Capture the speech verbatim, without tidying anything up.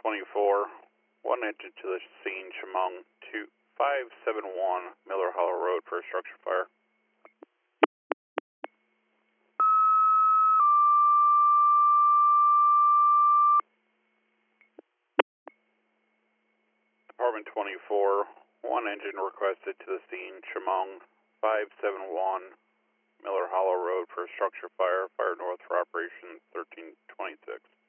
twenty-four, one engine to the scene, Chemung two five seven one Miller Hollow Road for a structure fire. Department twenty-four, one engine requested to the scene, Chemung five seven one Miller Hollow Road for a structure fire, fire north for operation thirteen twenty-six.